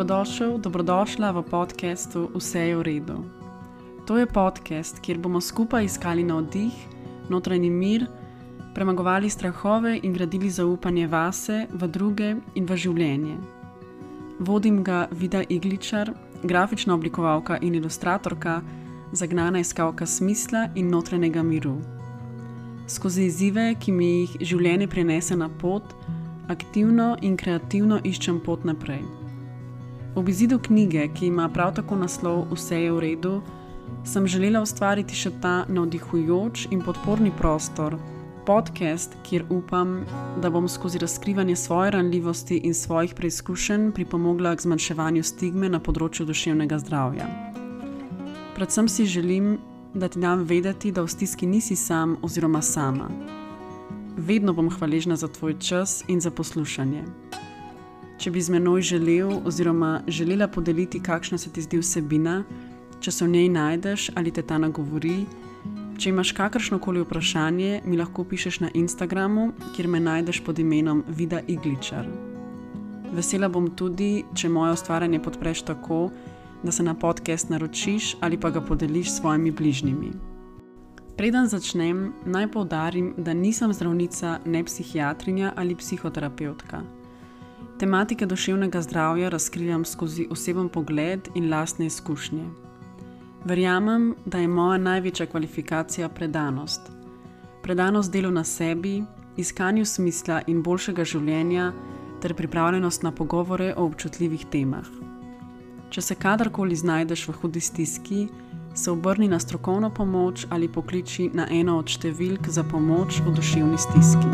Dobrodošla v podcastu Vse je v redu. To je podcast, kjer bomo skupaj iskali navdih, notranji mir, premagovali strahove in gradili zaupanje vase, v druge in v življenje. Vodim ga Vida Igličar, grafična oblikovalka in ilustratorka, zagnana iskalka smisla in notranjega miru. Skozi izzive, ki mi jih življenje prinese na pot, aktivno in kreativno iščem pot naprej. Ob izidu knjige, ki ima prav tako naslov Vse je v redu, sem želela ustvariti še ta navdihujoč in podporni prostor, podcast, kjer upam, da bom skozi razkrivanje svoje ranljivosti in svojih preizkušenj pripomogla k zmanjševanju stigme na področju duševnega zdravja. Predvsem si želim, da ti dam vedeti, da v stiski nisi sam oziroma sama. Vedno bom hvaležna za tvoj čas in za poslušanje. Če bi z menoj želel oziroma želela podeliti, kakšna se ti zdi vsebina, če se v njej najdeš ali te ta nagovori, če imaš kakršnokoli vprašanje, mi lahko pišeš na Instagramu, kjer me najdeš pod imenom Vida Igličar. Vesela bom tudi, če moje ustvarjanje podpreš tako, da se na podcast naročiš ali pa ga podeliš s svojimi bližnjimi. Preden začnem, naj poudarim, da nisem zdravnica, ne psihiatrinja ali psihoterapevtka. Tematike duševnega zdravja razkrivam skozi oseben pogled in lastne izkušnje. Verjamem, da je moja največja kvalifikacija predanost. Predanost delu na sebi, iskanju smisla in boljšega življenja ter pripravljenost na pogovore o občutljivih temah. Če se kadarkoli znajdeš v hudi stiski, se obrni na strokovno pomoč ali pokliči na eno od številk za pomoč v duševni stiski.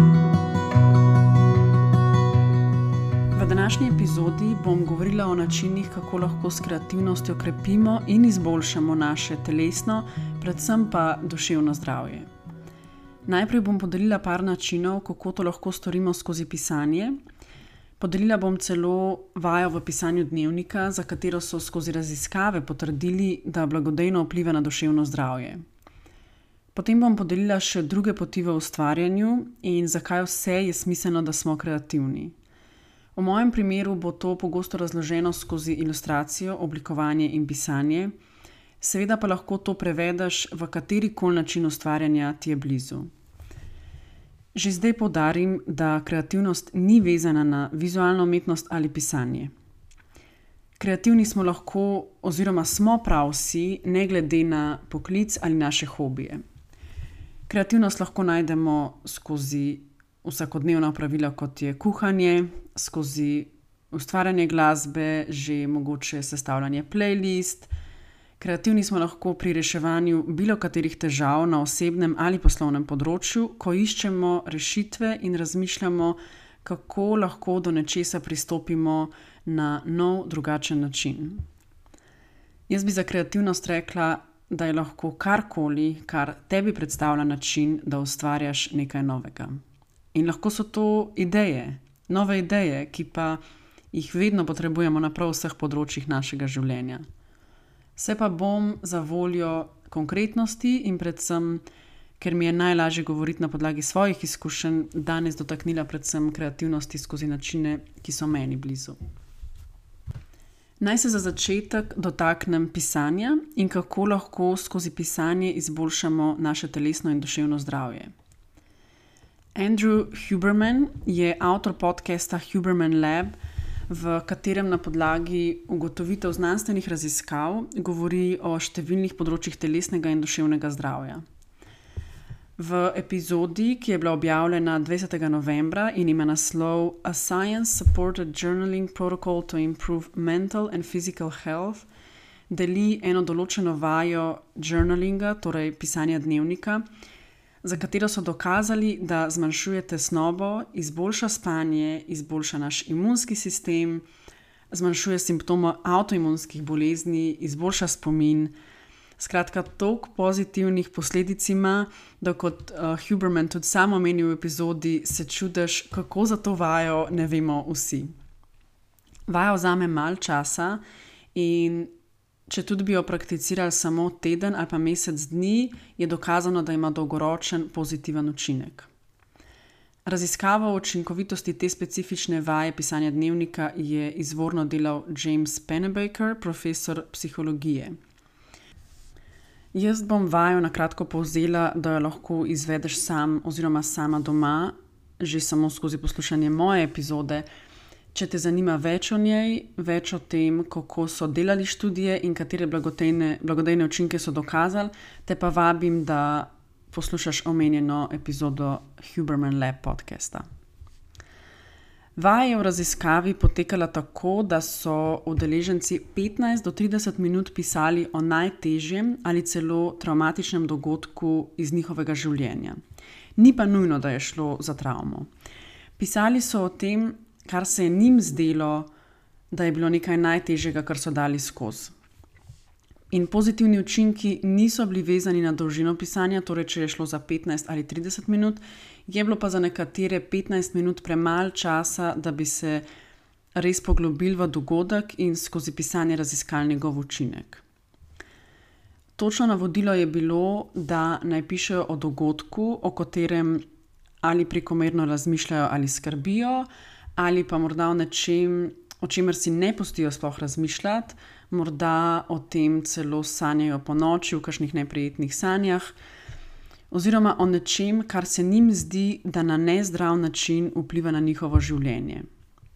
V današnji epizodi bom govorila o načinih, kako lahko s kreativnostjo krepimo in izboljšamo naše telesno, predvsem pa duševno zdravje. Najprej bom podelila par načinov, kako to lahko storimo skozi pisanje. Podelila bom celo vajo v pisanju dnevnika, za katero so skozi raziskave potrdili, da blagodejno vpliva na duševno zdravje. Potem bom podelila še druge poti v ustvarjanju in zakaj vse je smiselno, da smo kreativni. V mojem primeru bo to pogosto razloženo skozi ilustracijo, oblikovanje in pisanje, seveda pa lahko to prevedeš v katerikoli način ustvarjanja ti je blizu. Že zdaj poudarim, da kreativnost ni vezana na vizualno umetnost ali pisanje. Kreativni smo lahko oziroma smo prav vsi, ne glede na poklic ali naše hobije. Kreativnost lahko najdemo skozi vsakodnevna opravila, kot je kuhanje, skozi ustvarjanje glasbe, že mogoče sestavljanje playlist. Kreativni smo lahko pri reševanju bilo katerih težav na osebnem ali poslovnem področju, ko iščemo rešitve in razmišljamo, kako lahko do nečesa pristopimo na nov, drugačen način. Jaz bi za kreativnost rekla, da je lahko karkoli, kar tebi predstavlja način, da ustvarjaš nekaj novega. In lahko so to ideje, nove ideje, ki pa jih vedno potrebujemo na prav vseh področjih našega življenja. Se pa bom za voljo konkretnosti in predvsem, ker mi je najlažje govoriti na podlagi svojih izkušenj, danes dotaknila predvsem kreativnosti skozi načine, ki so meni blizu. Naj se za začetek dotaknem pisanja in kako lahko skozi pisanje izboljšamo naše telesno in duševno zdravje. Andrew Huberman je avtor podcasta Huberman Lab, v katerem na podlagi ugotovitev znanstvenih raziskav govori o številnih področjih telesnega in duševnega zdravja. V epizodi, ki je bila objavljena 20. novembra in ima naslov A Science-Supported Journaling Protocol to Improve Mental and Physical Health, deli eno določeno vajo journalinga, torej pisanja dnevnika, za katero so dokazali, da zmanjšuje tesnobo, izboljša spanje, izboljša naš imunski sistem, zmanjšuje simptome avtoimunskih bolezni, izboljša spomin. Skratka, toliko pozitivnih posledic ima, da kot Huberman tudi sam omeni v epizodi, se čudiš, kako za to vajo ne vemo vsi. Vaja vzame malo časa in če tudi bi jo prakticirali samo teden ali pa mesec dni, je dokazano, da ima dolgoročen pozitiven učinek. Raziskavo o učinkovitosti te specifične vaje pisanja dnevnika je izvorno delal James Pennebaker, profesor psihologije. Jaz bom vajo na kratko povzela, da jo lahko izvedeš sam oziroma sama doma, že samo skozi poslušanje moje epizode. Če te zanima več o njej, več o tem, kako so delali študije in katere blagodejne učinke so dokazali, te pa vabim, da poslušaš omenjeno epizodo Huberman Lab podcasta. Vaja je v raziskavi potekala tako, da so udeleženci 15 do 30 minut pisali o najtežjem ali celo travmatičnem dogodku iz njihovega življenja. Ni pa nujno, da je šlo za travmo. Pisali so o tem, kar se je njim zdelo, da je bilo nekaj najtežjega, kar so dali skozi. In pozitivni učinki niso bili vezani na dolžino pisanja, torej če je šlo za 15 ali 30 minut, je bilo pa za nekatere 15 minut premalo časa, da bi se res poglobili v dogodek in skozi pisanje raziskali njegov učinek. Točno navodilo je bilo, da naj pišejo o dogodku, o katerem ali prekomerno razmišljajo ali skrbijo, ali pa morda o nečem, o čemer si ne pustijo sploh razmišljati, morda o tem celo sanjajo po noči v kakšnih neprijetnih sanjah, oziroma o nečem, kar se njim zdi, da na nezdrav način vpliva na njihovo življenje.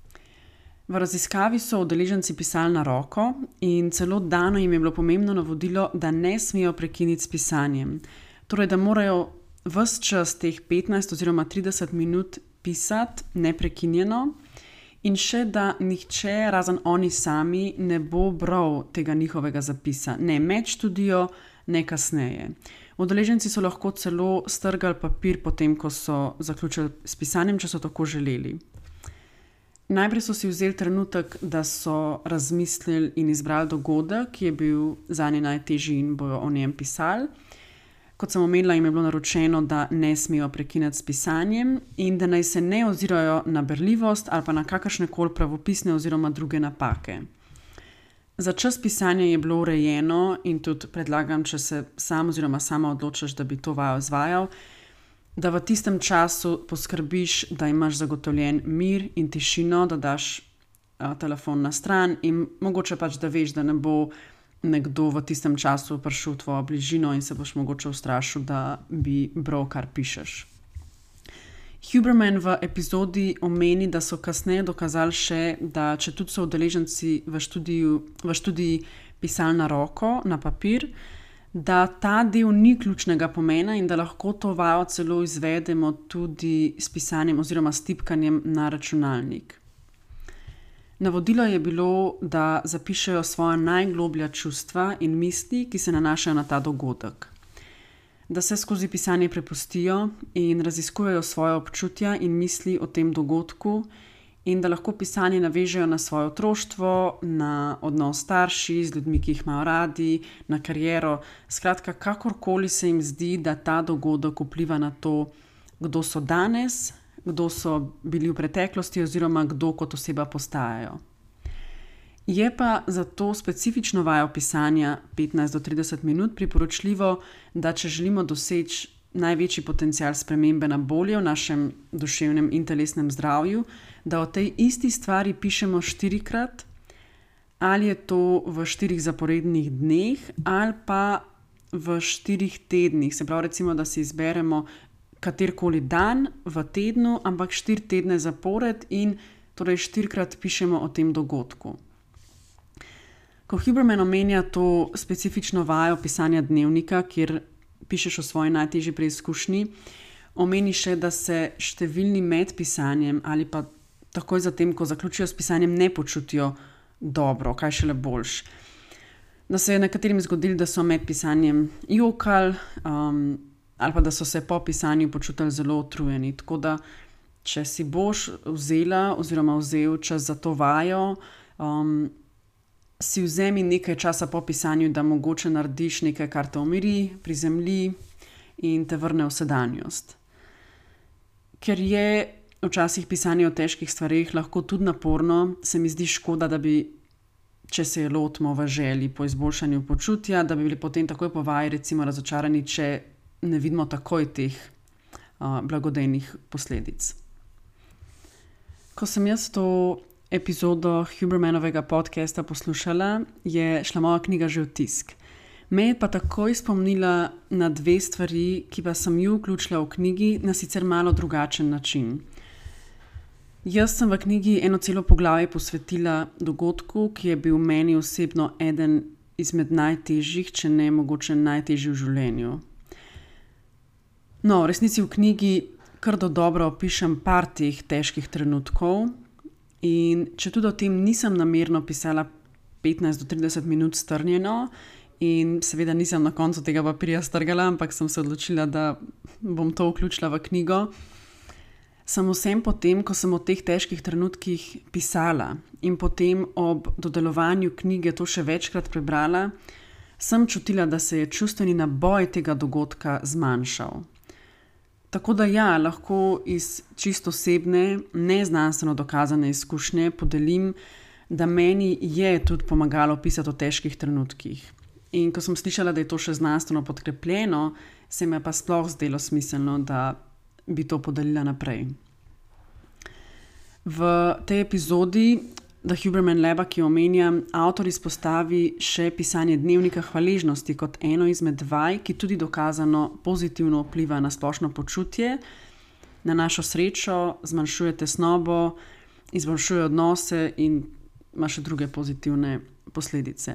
V raziskavi so udeleženci pisali na roko in celo dano jim je bilo pomembno navodilo, da ne smejo prekiniti s pisanjem. Torej, da morajo ves čas teh 15 oziroma 30 minut pisati neprekinjeno in še, da nihče, razen oni sami, ne bo bral tega njihovega zapisa, ne med študijo, ne kasneje. Udeleženci so lahko celo strgali papir potem, ko so zaključili s pisanjem, če so tako želeli. Najprej so si vzeli trenutek, da so razmislili in izbrali dogodek, ki je bil zanje najtežji in bojo o njem pisali. Kot sem omenila, jim je bilo naročeno, da ne smejo prekiniti s pisanjem in da naj se ne ozirajo na berljivost ali pa na kakršnekoli pravopisne oziroma druge napake. Za čas pisanja je bilo urejeno in tudi predlagam, če se sam oziroma sama odločiš, da bi to vajo izvajal, da v tistem času poskrbiš, da imaš zagotovljen mir in tišino, da daš telefon na stran in mogoče pač, da veš, da ne bo nekdo v tistem času prišel v tvojo bližino in se boš mogoče ustrašil, da bi bral, kar pišeš. Huberman v epizodi omeni, da so kasneje dokazali še, da če tudi so udeleženci v študiji pisali na roko, na papir, da ta del ni ključnega pomena in da lahko to vajo celo izvedemo tudi s pisanjem oziroma s tipkanjem na računalnik. Navodilo je bilo, da zapišejo svoja najgloblja čustva in misli, ki se nanašajo na ta dogodek. Da se skozi pisanje prepustijo in raziskujejo svoje občutja in misli o tem dogodku in da lahko pisanje navežejo na svoje otroštvo, na odnos starši, z ljudmi, ki jih imajo radi, na kariero. Skratka, kakorkoli se jim zdi, da ta dogodek vpliva na to, kdo so danes, kdo so bili v preteklosti oziroma kdo kot oseba postajajo. Je pa za to specifično vajo pisanja 15 do 30 minut priporočljivo, da če želimo doseči največji potencial spremembe na bolje v našem duševnem in telesnem zdravju, da o tej isti stvari pišemo 4-krat, ali je to v 4 zaporednih dneh ali pa v 4 tednih. Se pravi, recimo, da si izberemo katerkoli dan v tednu, ampak 4 tedne zapored in torej 4-krat pišemo o tem dogodku. Ko Huberman omenja to specifično vajo pisanja dnevnika, kjer pišeš o svoji najtežji preizkušnji, omeni še, da se številni med pisanjem ali pa takoj zatem, ko zaključijo s pisanjem, ne počutijo dobro, kaj šele boljš. Da se je nekaterim zgodilo, da so med pisanjem jokali, ali pa da so se po pisanju počutili zelo utrujeni. Tako da, če si boš vzela oziroma vzel čas za to vajo, si vzemi nekaj časa po pisanju, da mogoče narediš nekaj, kar te umiri, prizemlji in te vrne v sedanjost. Ker je včasih pisanje o težkih stvareh lahko tudi naporno, se mi zdi škoda, da bi, če se je lotimo v želji po izboljšanju počutja, da bi bili potem takoj po vaji recimo razočarani, če ne vidimo takoj teh blagodejnih posledic. Ko sem jaz to epizodo Hubermanovega podcasta poslušala, je šla moja knjiga že v tisk. Me je pa takoj spomnila na 2 stvari, ki pa sem ju vključila v knjigi na sicer malo drugačen način. Jaz sem v knjigi eno celo poglavje posvetila dogodku, ki je bil meni osebno eden izmed najtežjih, če ne mogoče najtežji v življenju. No, v resnici v knjigi kar dobro opišem par teh težkih trenutkov in če tudi o tem nisem namerno pisala 15 do 30 minut strnjeno in seveda nisem na koncu tega papirja strgala, ampak sem se odločila, da bom to vključila v knjigo, sem vsem potem, ko sem o teh težkih trenutkih pisala in potem ob dodelovanju knjige to še večkrat prebrala, sem čutila, da se je čustveni naboj tega dogodka zmanjšal. Tako da ja, lahko iz čisto osebne, neznanstveno dokazane izkušnje podelim, da meni je tudi pomagalo pisati o težkih trenutkih. In ko sem slišala, da je to še znanstveno podkrepljeno, se mi je pa sploh zdelo smiselno, da bi to podelila naprej. V tej epizodi The Huberman Laba, ki jo omenjam, avtor izpostavi še pisanje dnevnika hvaležnosti kot eno izmed vaj, ki tudi dokazano pozitivno vpliva na splošno počutje, na našo srečo, zmanjšuje tesnobo, izboljšuje odnose in ima še druge pozitivne posledice.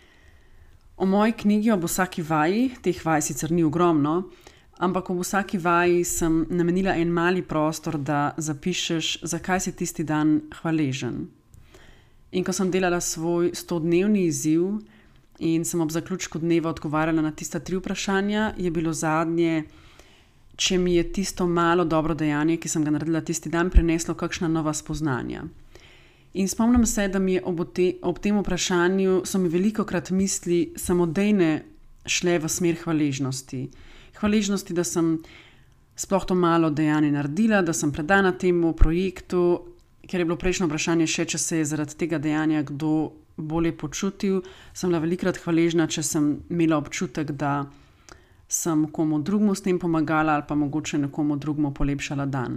O moji knjigi ob vsaki vaji, teh vaj sicer ni ogromno, ampak ob vsaki vaji sem namenila en mali prostor, da zapišeš, zakaj si tisti dan hvaležen. In ko sem delala svoj 100-dnevni izziv in sem ob zaključku dneva odgovarjala na tista 3 vprašanja, je bilo zadnje, če mi je tisto malo dobro dejanje, ki sem ga naredila tisti dan, prineslo kakšna nova spoznanja. In spomnim se, da mi je ob tem vprašanju so mi velikokrat misli samodejne šle v smer hvaležnosti. Hvaležnosti, da sem sploh to malo dejanje naredila, da sem predana temu projektu, ker je bilo prejšnjo vprašanje še, če se je zaradi tega dejanja kdo bolje počutil. Sem bila velikokrat hvaležna, če sem imela občutek, da sem komu drugmu s tem pomagala ali pa mogoče nekomu drugmu polepšala dan.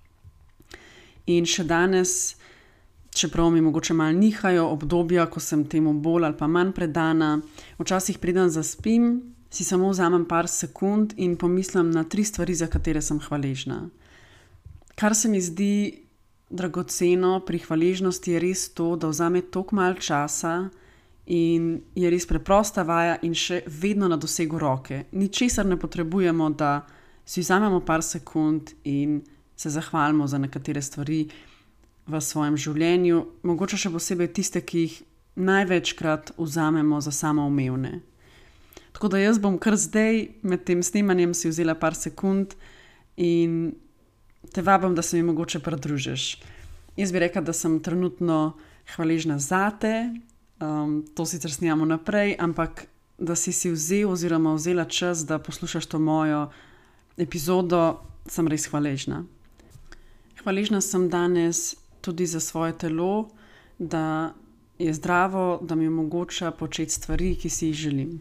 In še danes, čeprav mi mogoče malo nihajo obdobja, ko sem temu bolj ali pa manj predana, včasih preden zaspim, si samo vzamem par sekund in pomislim na 3 stvari, za katere sem hvaležna. Kar se mi zdi dragoceno pri hvaležnosti je res to, da vzame toliko malo časa in je res preprosta vaja in še vedno na dosegu roke. Ničesar ne potrebujemo, da si vzamemo par sekund in se zahvalimo za nekatere stvari v svojem življenju, mogoče še posebej tiste, ki jih največkrat vzamemo za samoumevne. Tako da jaz bom kar zdaj med tem snemanjem si vzela par sekund in te vabim, da se mi mogoče pridružiš. Jaz bi rekla, da sem trenutno hvaležna zate, to sicer snimamo naprej, ampak da si vzel oziroma vzela čas, da poslušaš to mojo epizodo, sem res hvaležna. Hvaležna sem danes tudi za svoje telo, da je zdravo, da mi omogoča početi stvari, ki si jih želim.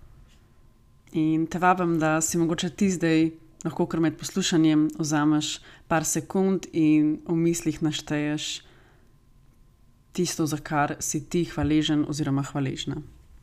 In te vabim, da si mogoče ti zdaj lahko kar med poslušanjem vzameš par sekund in v mislih našteješ tisto, za kar si ti hvaležen oziroma hvaležna.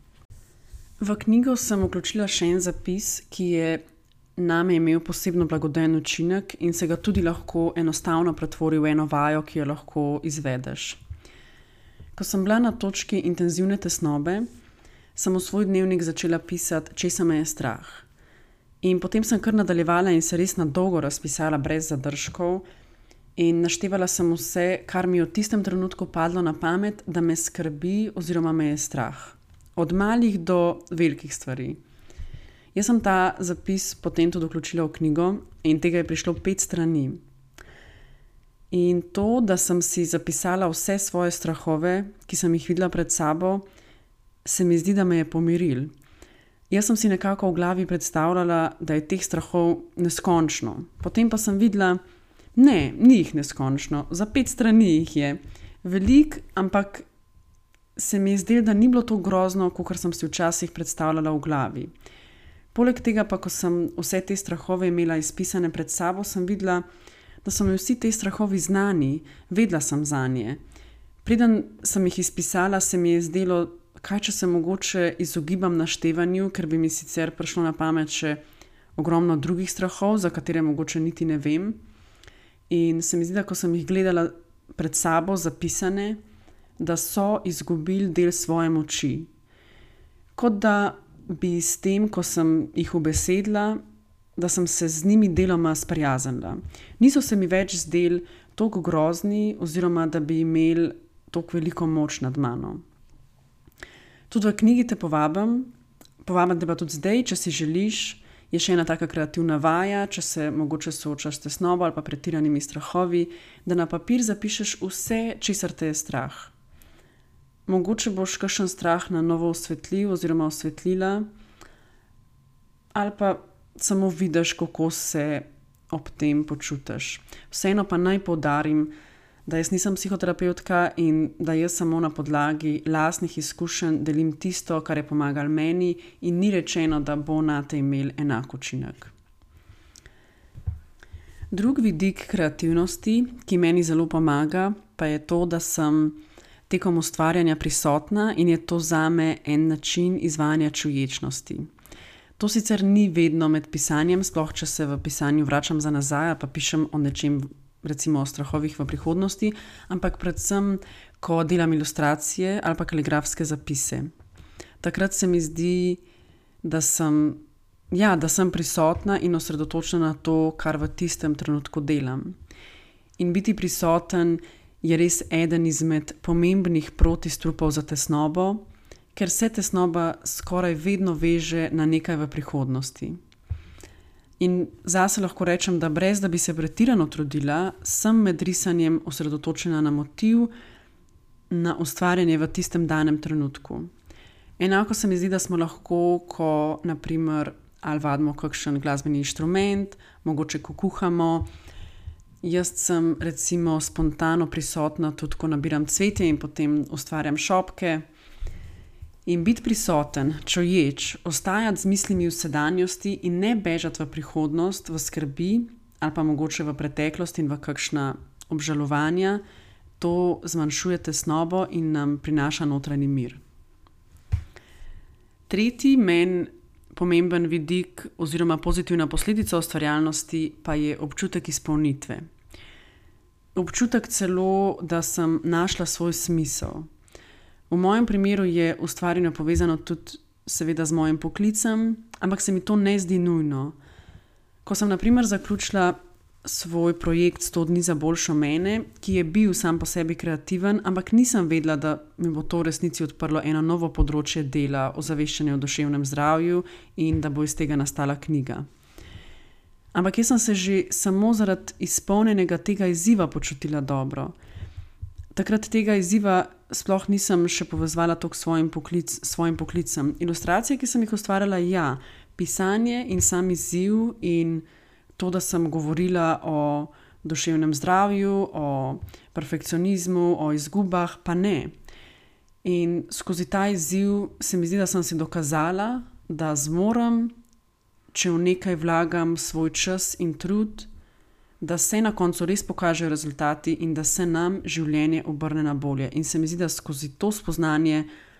V knjigo sem vključila še en zapis, ki je name imel posebno blagodajen učinek in se ga tudi lahko enostavno pretvori v eno vajo, ki jo lahko izvedeš. Ko sem bila na točki intenzivne tesnobe, sem v svoj dnevnik začela pisati, česa me je strah. In potem sem kar nadaljevala in se res na dolgo razpisala brez zadržkov in naštevala sem vse, kar mi je v tistem trenutku padlo na pamet, da me skrbi oziroma me je strah. Od malih do velikih stvari. Jaz sem ta zapis potem tudi vključila v knjigo in tega je prišlo 5 strani. In to, da sem si zapisala vse svoje strahove, ki sem jih videla pred sabo, se mi zdi, da me je pomiril. Jaz sem si nekako v glavi predstavljala, da je teh strahov neskončno. Potem pa sem videla, ne, ni jih neskončno, za 5 strani jih je. Veliko, ampak se mi je zdelo, da ni bilo to grozno, kakor sem si včasih predstavljala v glavi. Poleg tega pa, ko sem vse te strahove imela izpisane pred sabo, sem videla, da so mi vsi te strahovi znani, vedela sem zanje. Preden sem jih izpisala, se mi je zdelo, kaj če se mogoče izogibam naštevanju, ker bi mi sicer prišlo na pamet še ogromno drugih strahov, za katere mogoče niti ne vem. In se mi zdi, da ko sem jih gledala pred sabo zapisane, da so izgubili del svoje moči. Kot da bi s tem, ko sem jih ubesedila, da sem se z njimi deloma sprijaznila. Niso se mi več zdeli toliko grozni oziroma da bi imeli toliko veliko moč nad mano. Tudi v knjigi te povabim te pa tudi zdaj, če si želiš, je še ena taka kreativna vaja, če se mogoče soočaš s tesnobo ali pa pretiranimi strahovi, da na papir zapišeš vse, česar te je strah. Mogoče boš kakšen strah na novo osvetlil oziroma osvetlila, ali pa samo vidiš, kako se ob tem počutiš. Vseeno pa naj poudarim, da jaz nisem psihoterapevtka in da jaz samo na podlagi lastnih izkušenj delim tisto, kar je pomagalo meni in ni rečeno, da bo nate imel enak učinek. Drug vidik kreativnosti, ki meni zelo pomaga, pa je to, da sem tekom ustvarjanja prisotna in je to zame en način izvajanja čuječnosti. To sicer ni vedno med pisanjem, sploh če se v pisanju vračam za nazaj ali pa pišem o nečem, recimo o strahovih v prihodnosti, ampak predvsem, ko delam ilustracije ali pa kaligrafske zapise. Takrat se mi zdi, da sem prisotna in osredotočena na to, kar v tistem trenutku delam. In biti prisoten je res eden izmed pomembnih protistrupov za tesnobo, ker se tesnoba skoraj vedno veže na nekaj v prihodnosti. In zase lahko rečem, da brez da bi se pretirano trudila, sem med risanjem osredotočena na motiv, na ustvarjanje v tistem danem trenutku. Enako se mi zdi, da smo lahko, ko naprimer ali vadimo kakšen glasbeni inštrument, mogoče ko kuhamo. Jaz sem recimo spontano prisotna tudi, ko nabiram cvetje in potem ustvarjam šopke. In biti prisoten, čuječ, ostajati z mislimi v sedanjosti in ne bežati v prihodnost, v skrbi ali pa mogoče v preteklost in v kakšna obžalovanja, to zmanjšuje tesnobo in nam prinaša notranji mir. Tretji meni pomemben vidik oziroma pozitivna posledica ustvarjalnosti pa je občutek izpolnitve. Občutek celo, da sem našla svoj smisel. V mojem primeru je ustvarjanje povezano tudi seveda z mojim poklicem, ampak se mi to ne zdi nujno. Ko sem na primer zaključila svoj projekt 100 dni za boljšo mene, ki je bil sam po sebi kreativen, ampak nisem vedela, da mi bo to v resnici odprlo eno novo področje dela, ozaveščanja o duševnem zdravju in da bo iz tega nastala knjiga. Ampak jaz sem se že samo zaradi izpolnjenega tega izziva počutila dobro. Takrat tega izziva sploh nisem še povezovala toliko s svojim poklicem. Ilustracije, ki sem jih ustvarjala, ja, pisanje in sam izziv in to, da sem govorila o duševnem zdravju, o perfekcionizmu, o izgubah, pa ne. In skozi ta izziv se mi zdi, da sem si dokazala, da zmorem, če v nekaj vlagam svoj čas in trud, da se na koncu res pokažejo rezultati in da se nam življenje obrne na bolje. In se mi zdi, da skozi to spoznanje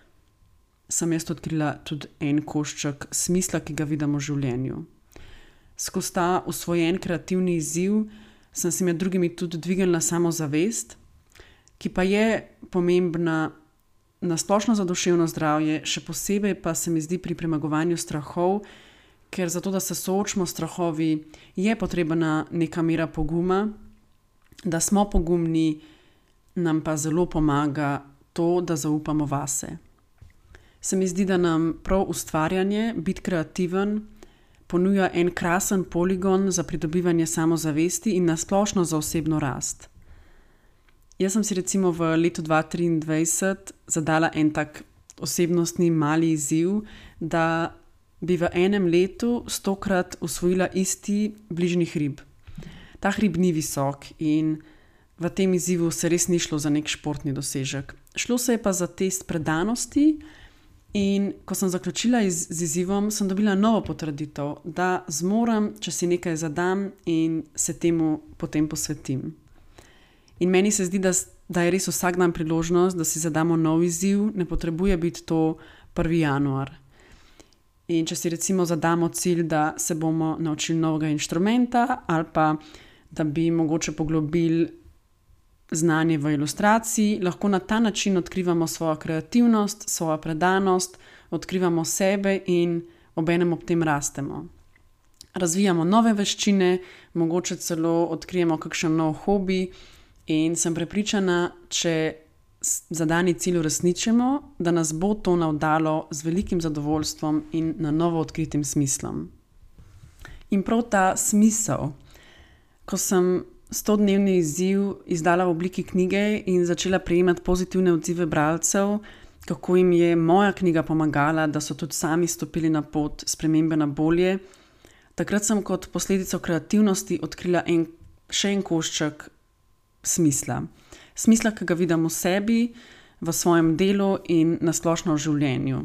sem jaz odkrila tudi en košček smisla, ki ga vidim v življenju. Skozi ta usvojen kreativni izziv sem si med drugimi tudi dvignila samozavest, ki pa je pomembna na splošno za duševno zdravje, še posebej pa se mi zdi pri premagovanju strahov, ker zato, da se soočimo s strahovi, je potrebna neka mera poguma, da smo pogumni, nam pa zelo pomaga to, da zaupamo vase. Se mi zdi, da nam prav ustvarjanje, biti kreativen, ponuja en krasen poligon za pridobivanje samozavesti in nasplošno za osebno rast. Jaz sem si recimo v letu 2023 zadala en tak osebnostni mali izziv, da bi v enem letu 100-krat osvojila isti bližnji hrib. Ta hrib ni visok in v tem izzivu se res ni šlo za nek športni dosežek. Šlo se je pa za test predanosti In ko sem zaključila z izzivom, sem dobila novo potrditev, da zmorem, če si nekaj zadam in se temu potem posvetim. In meni se zdi, da je res vsak dan priložnost, da si zadamo nov izziv, ne potrebuje biti to 1. januar. In če si recimo zadamo cilj, da se bomo naučili novega inštrumenta ali pa da bi mogoče poglobili znanje v ilustraciji, lahko na ta način odkrivamo svojo kreativnost, svojo predanost, odkrivamo sebe in obenem ob tem rastemo. Razvijamo nove veščine, mogoče celo odkrijemo kakšen nov hobi in sem prepričana, če zadani cilj uresničimo, da nas bo to navdalo z velikim zadovoljstvom in na novo odkritim smislom. In prav ta smisel, ko sem 100-dnevni izziv izdala v obliki knjige in začela prejemati pozitivne odzive bralcev, kako jim je moja knjiga pomagala, da so tudi sami stopili na pot spremembe na bolje, takrat sem kot posledico kreativnosti odkrila še en košček smisla. Smisla, ki ga vidim v sebi, v svojem delu in na splošno v življenju.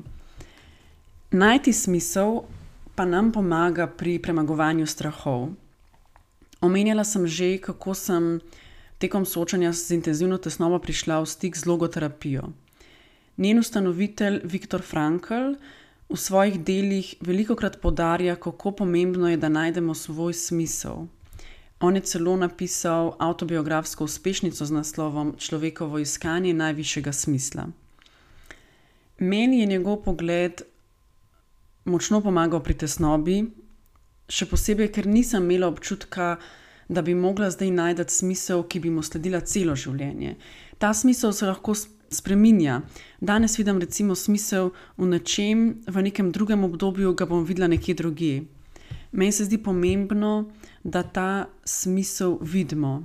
Najti smisel pa nam pomaga pri premagovanju strahov. Omenjala sem že, kako sem tekom soočanja z intenzivno tesnobo prišla v stik z logoterapijo. Njen ustanovitelj Viktor Frankl v svojih delih velikokrat poudarja, kako pomembno je, da najdemo svoj smisel. On je celo napisal avtobiografsko uspešnico z naslovom Človekovo iskanje najvišjega smisla. Meni je njegov pogled močno pomagal pri tesnobi, še posebej, ker nisem imela občutka, da bi mogla zdaj najti smisel, ki bi mu sledila celo življenje. Ta smisel se lahko spreminja. Danes vidim recimo smisel v nečem, v nekem drugem obdobju ga bom videla nekje drugje. Meni se zdi pomembno, da ta smisel vidimo.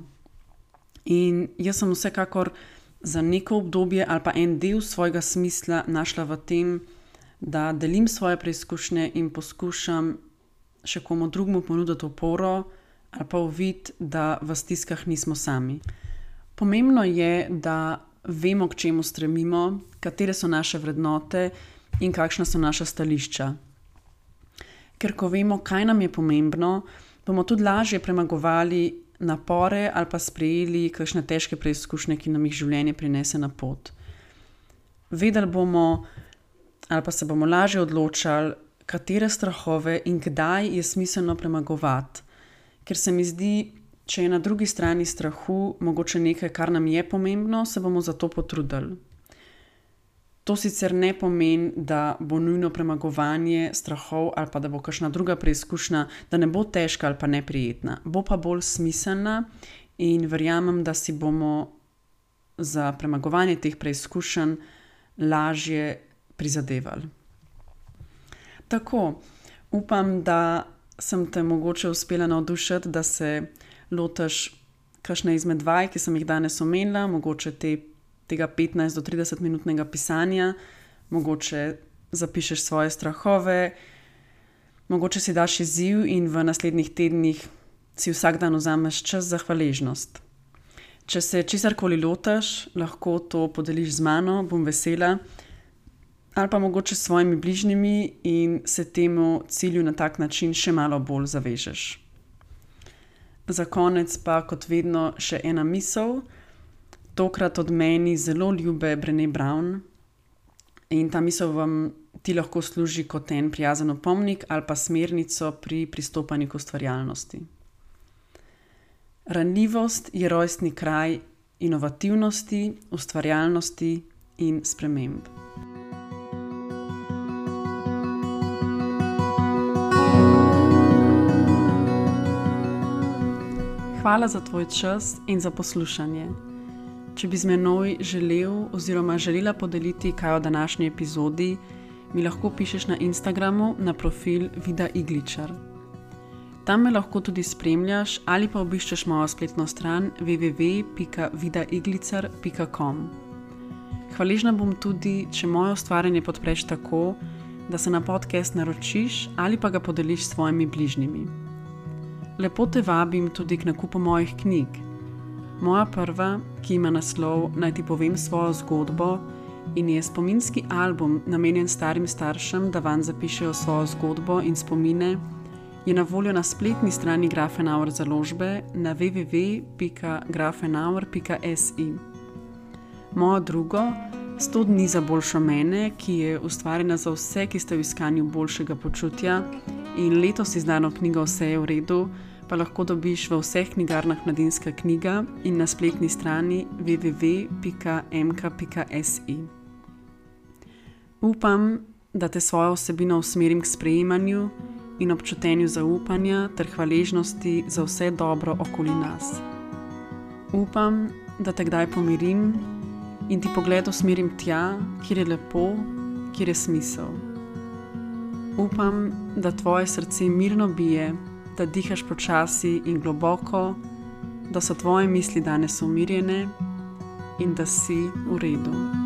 In jaz sem vsekakor za neko obdobje ali pa en del svojega smisla našla v tem, da delim svoje preizkušnje in poskušam še komu drugemu ponuditi oporo ali pa uvid, da v stiskah nismo sami. Pomembno je, da vemo, k čemu stremimo, katere so naše vrednote in kakšna so naša stališča. Ker ko vemo, kaj nam je pomembno, bomo tudi lažje premagovali napore ali pa sprejeli kakšne težke preizkušnje, ki nam jih življenje prinese na pot. Vedeli bomo ali pa se bomo lažje odločali, katere strahove in kdaj je smiselno premagovati. Ker se mi zdi, če je na drugi strani strahu mogoče nekaj, kar nam je pomembno, se bomo za to potrudili. To sicer ne pomeni, da bo nujno premagovanje strahov ali pa da bo kakšna druga preizkušnja, da ne bo težka ali pa neprijetna. Bo pa bolj smiselna in verjamem, da si bomo za premagovanje teh preizkušenj lažje prizadevali. Tako, upam, da sem te mogoče uspela navdušiti, da se lotiš kakšne izmed vaj, ki sem jih danes omenila, mogoče tega 15 do 30 minutnega pisanja, mogoče zapišeš svoje strahove, mogoče si daš izziv in v naslednjih tednih si vsak dan vzameš čas za hvaležnost. Če se česarkoli lotiš, lahko to podeliš z mano, bom vesela, ali pa mogoče s svojimi bližnjimi in se temu cilju na tak način še malo bolj zavežeš. Za konec pa kot vedno še ena misel, tokrat od meni zelo ljube Brené Brown, in ta misel vam ti lahko služi kot en prijazen opomnik ali pa smernico pri pristopanju k ustvarjalnosti. Ranljivost je rojstni kraj inovativnosti, ustvarjalnosti in sprememb. Hvala za tvoj čas in za poslušanje. Če bi z menoj želel oziroma želela podeliti kaj o današnji epizodi, mi lahko pišeš na Instagramu na profil Vida Igličar. Tam me lahko tudi spremljaš ali pa obiščeš mojo spletno stran www.vidaiglicar.com. Hvaležna bom tudi, če moje ustvarjanje podpreš tako, da se na podcast naročiš ali pa ga podeliš s svojimi bližnjimi. Lepo te vabim tudi k nakupu mojih knjig. Moja prva, ki ima naslov Naj ti povem svojo zgodbo, in je spominski album namenjen starim staršem, da vanj zapišejo svojo zgodbo in spomine, je na voljo na spletni strani Grafenauer založbe na www.grafenauer.si. Moje drugo, 100 dni za boljšo mene, ki je ustvarjena za vse, ki ste v iskanju boljšega počutja, in letos izdano knjigo Vse je v redu, pa lahko dobiš v vseh knjigarnah Mladinska knjiga in na spletni strani www.mk.si. Upam, da te svojo vsebino usmerim k sprejemanju in občutenju zaupanja ter hvaležnosti za vse dobro okoli nas. Upam, da te kdaj pomirim in ti pogled usmerim tja, kjer je lepo, kjer je smisel. Upam, da tvoje srce mirno bije, da dihaš počasi in globoko, da so tvoje misli danes umirjene in da si v redu.